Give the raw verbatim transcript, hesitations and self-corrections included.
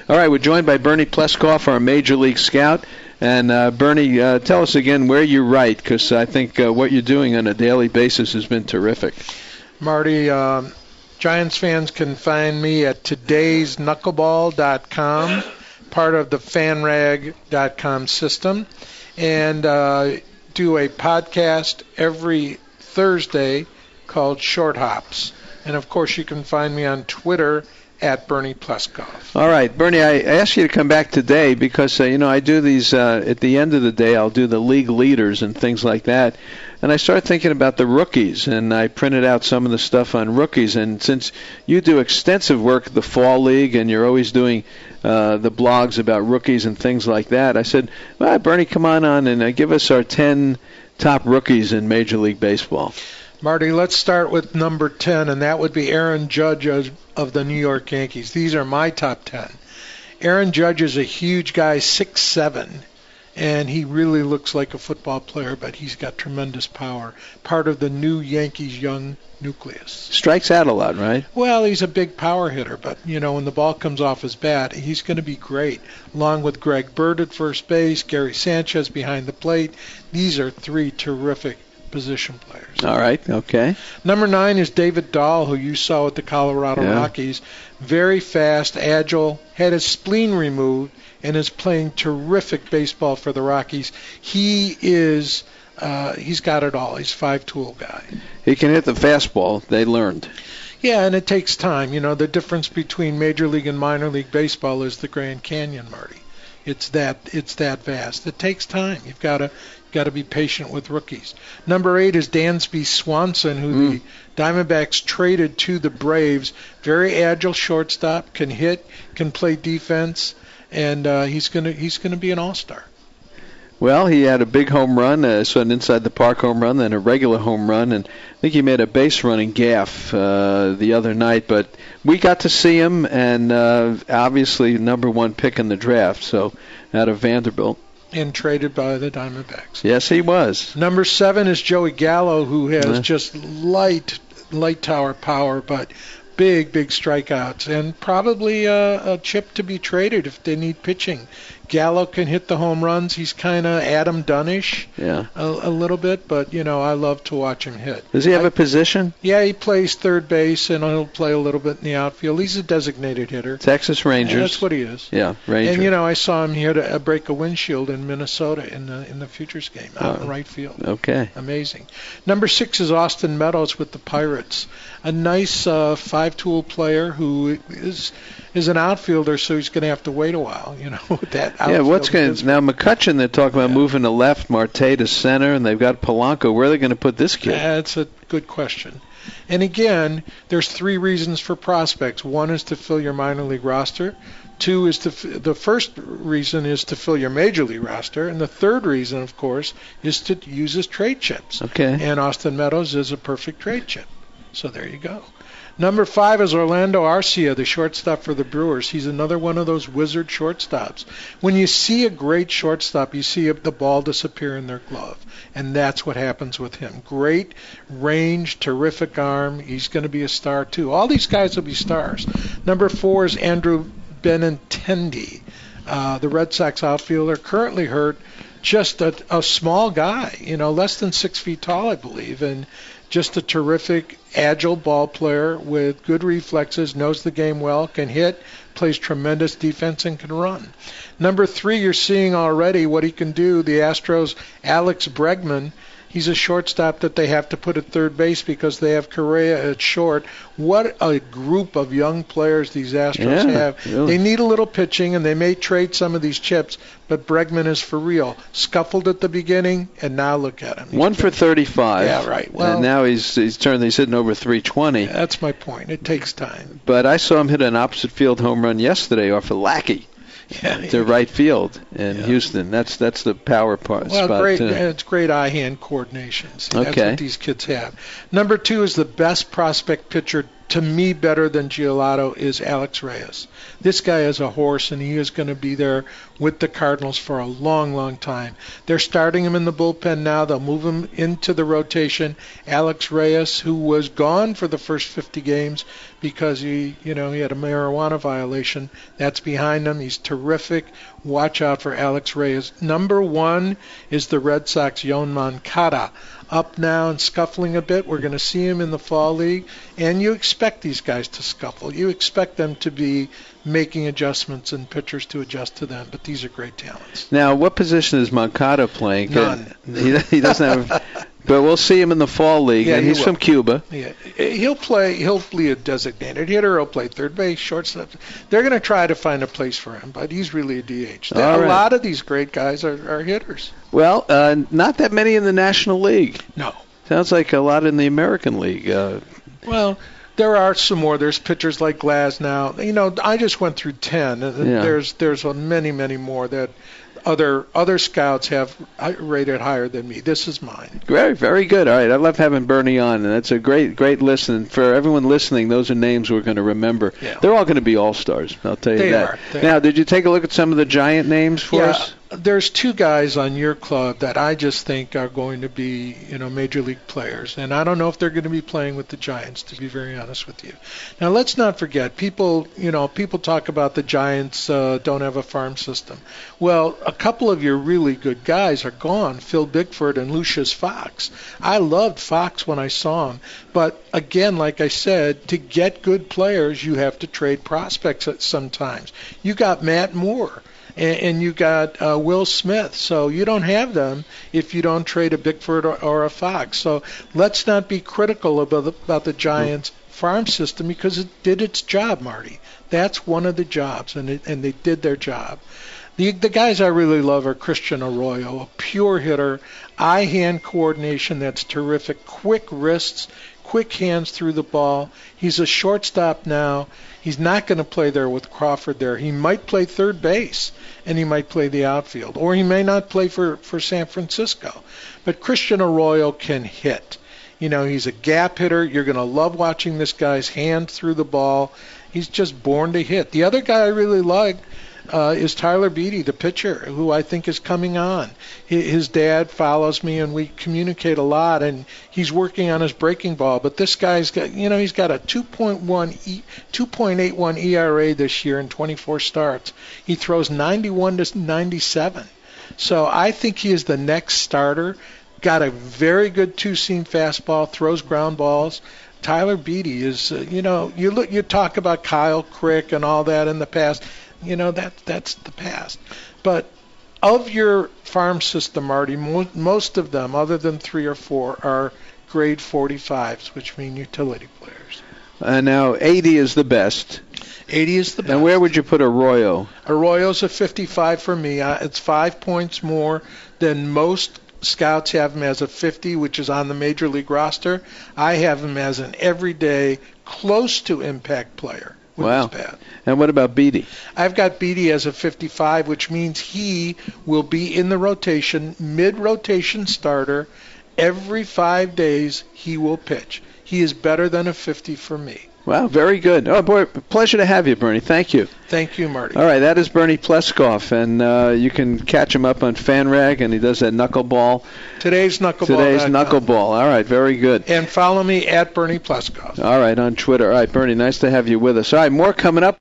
All right, we're joined by Bernie Pleskoff, our Major League scout. And, uh, Bernie, uh, tell us again where you write, because I think uh, what you're doing on a daily basis has been terrific. Marty, um, Giants fans can find me at todays knuckleball dot com, part of the fan rag dot com system, and uh, do a podcast every Thursday called Short Hops. And, of course, you can find me on Twitter at Bernie Pleskoff. All right, Bernie, I asked you to come back today because, uh, you know, I do these, uh, at the end of the day, I'll do the league leaders and things like that. And I started thinking about the rookies, and I printed out some of the stuff on rookies. And since you do extensive work at the Fall League and you're always doing uh, the blogs about rookies and things like that, I said, well, Bernie, come on on and uh, give us our ten top rookies in Major League Baseball. Marty, let's start with number ten, and that would be Aaron Judge of, of the New York Yankees. These are my top ten. Aaron Judge is a huge guy, six seven, and he really looks like a football player, but he's got tremendous power. Part of the new Yankees young nucleus. Strikes out a lot, right? Well, he's a big power hitter, but, you know, when the ball comes off his bat, he's going to be great. Along with Greg Bird at first base, Gary Sanchez behind the plate. These are three terrific position players. All right, okay. Number nine is David Dahl, who you saw at the Colorado yeah. Rockies. Very fast, agile, had his spleen removed, and is playing terrific baseball for the Rockies. He is, uh, he's got it all. He's a five-tool guy. He can hit the fastball, they learned. Yeah, and it takes time. You know, the difference between Major League and minor league baseball is the Grand Canyon, Marty. It's that it's that vast. It takes time. You've got to got to be patient with rookies. Number eight is Dansby Swanson, who mm. the Diamondbacks traded to the Braves. Very agile shortstop, can hit, can play defense, and uh, he's gonna he's gonna be an all-star. Well, he had a big home run, uh, so an inside the park home run, then a regular home run, and I think he made a base running gaff uh, the other night. But we got to see him, and uh, obviously number one pick in the draft, so out of Vanderbilt. And traded by the Diamondbacks. Yes, he was. Number seven is Joey Gallo, who has uh. just light, light tower power, but big, big strikeouts, and probably a, a chip to be traded if they need pitching. Gallo can hit the home runs. He's kind of Adam Dunn-ish yeah. a, a little bit, but, you know, I love to watch him hit. Does he have I, a position? Yeah, he plays third base, and he'll play a little bit in the outfield. He's a designated hitter. Texas Rangers. And that's what he is. Yeah, Ranger. And, you know, I saw him hit a, a break a windshield in Minnesota in the in the Futures game out oh, in right field. Okay. Amazing. Number six is Austin Meadows with the Pirates. A nice uh, five-tool player who is is an outfielder, so he's going to have to wait a while, you know, with that outfield. Yeah, what's going to... Now, McCutchen, they're talking about yeah. moving to left, Marte to center, and they've got Polanco. Where are they going to put this kid? That's a good question. And again, there's three reasons for prospects. One is to fill your minor league roster. Two is to f- the first reason is to fill your major league roster, and the third reason, of course, is to use as trade chips. Okay. And Austin Meadows is a perfect trade chip. So there you go. Number five is Orlando Arcia, the shortstop for the Brewers. He's another one of those wizard shortstops. When you see a great shortstop, you see the ball disappear in their glove, and that's what happens with him. Great range, terrific arm. He's going to be a star, too. All these guys will be stars. Number four is Andrew Benintendi, uh, the Red Sox outfielder, currently hurt. Just a, a small guy, you know, less than six feet tall, I believe, and just a terrific, agile ball player with good reflexes, knows the game well, can hit, plays tremendous defense, and can run. Number three, you're seeing already what he can do. The Astros' Alex Bregman, he's a shortstop that they have to put at third base because they have Correa at short. What a group of young players these Astros yeah, have. Really. They need a little pitching, and they may trade some of these chips, but Bregman is for real. Scuffled at the beginning, and now look at him. He's One been, for thirty-five. Yeah, right. Well, and now he's he's turned. He's hitting over three twenty. That's my point. It takes time. But I saw him hit an opposite field home run yesterday off of Lackey. Yeah, to yeah. right field in yeah. Houston. That's that's the power part. Well, spot great. too. It's great eye-hand coordination. See, okay. That's what these kids have. Number two is the best prospect pitcher to me, better than Giolito is Alex Reyes. This guy is a horse, and he is going to be there with the Cardinals for a long, long time. They're starting him in the bullpen now. They'll move him into the rotation. Alex Reyes, who was gone for the first fifty games because he, you know, he had a marijuana violation, that's behind him. He's terrific. Watch out for Alex Reyes. Number one is the Red Sox, Yoan Moncada. Up now and scuffling a bit. We're going to see him in the fall league, and you expect these guys to scuffle. You expect them to be making adjustments and pitchers to adjust to them, but these are great talents. Now, what position is Moncada playing? None. He, he doesn't have, but we'll see him in the fall league, yeah, and he's he from Cuba. Yeah, he'll play. He'll be a designated hitter. He'll play third base, shortstop. They're going to try to find a place for him, but he's really a D H. All a right. lot of these great guys are, are hitters. Well, uh, not that many in the National League. No. Sounds like a lot in the American League. Uh, well, there are some more. There's pitchers like Glasnow. You know, I just went through ten. And Yeah. There's there's many, many more that other other scouts have rated higher than me. This is mine. Very, very good. All right, I love having Bernie on, and that's a great, great listen. For everyone listening, those are names we're going to remember. Yeah. They're all going to be all-stars, I'll tell you They that. are. They now, are. did you take a look at some of the Giant names for yeah, us? There's two guys on your club that I just think are going to be, you know, major league players, and I don't know if they're going to be playing with the Giants, to be very honest with you. Now, let's not forget, people, you know, people talk about the Giants uh, don't have a farm system. Well, a couple of your really good guys are gone, Phil Bickford and Lucius Fox. I loved Fox when I saw him, but again, like I said, to get good players, you have to trade prospects at sometimes. You got Matt Moore. And you got uh, Will Smith. So you don't have them if you don't trade a Bickford or, or a Fox. So let's not be critical about the, about the Giants' farm system because it did its job, Marty. That's one of the jobs, and it, and they did their job. The, the guys I really love are Christian Arroyo, a pure hitter, eye-hand coordination that's terrific, quick wrists, quick hands through the ball. He's a shortstop now. He's not going to play there with Crawford there. He might play third base, and he might play the outfield, or he may not play for, for San Francisco. But Christian Arroyo can hit. You know, he's a gap hitter. You're going to love watching this guy's hand through the ball. He's just born to hit. The other guy I really like uh, is Tyler Beatty, the pitcher, who I think is coming on. His dad follows me, and we communicate a lot, and he's working on his breaking ball. But this guy's got, you know, he's got a two point one, two point eight one E R A this year in twenty-four starts. He throws ninety-one to ninety-seven. So I think he is the next starter. Got a very good two-seam fastball, throws ground balls. Tyler Beatty is, uh, you know, you look, you talk about Kyle Crick and all that in the past. You know, that that's the past. But of your farm system, Marty, mo- most of them, other than three or four, are grade forty-fives, which mean utility players. Uh, now, eighty is the best. eighty is the best. And where would you put Arroyo? Arroyo's a fifty-five for me. Uh, it's five points more than most scouts have him as a fifty, which is on the major league roster. I have him as an everyday, close to impact player. Wow. Bad. And what about Beatty? I've got Beatty as a fifty-five, which means he will be in the rotation, mid-rotation starter. Every five days he will pitch. He is better than a fifty for me. Wow, very good. Oh, boy, pleasure to have you, Bernie. Thank you. Thank you, Marty. All right, that is Bernie Pleskoff, and uh, you can catch him up on FanRag, and he does that knuckleball. Today's knuckleball. Today's knuckleball. All right, very good. And follow me at Bernie Pleskoff. All right, on Twitter. All right, Bernie, nice to have you with us. All right, more coming up.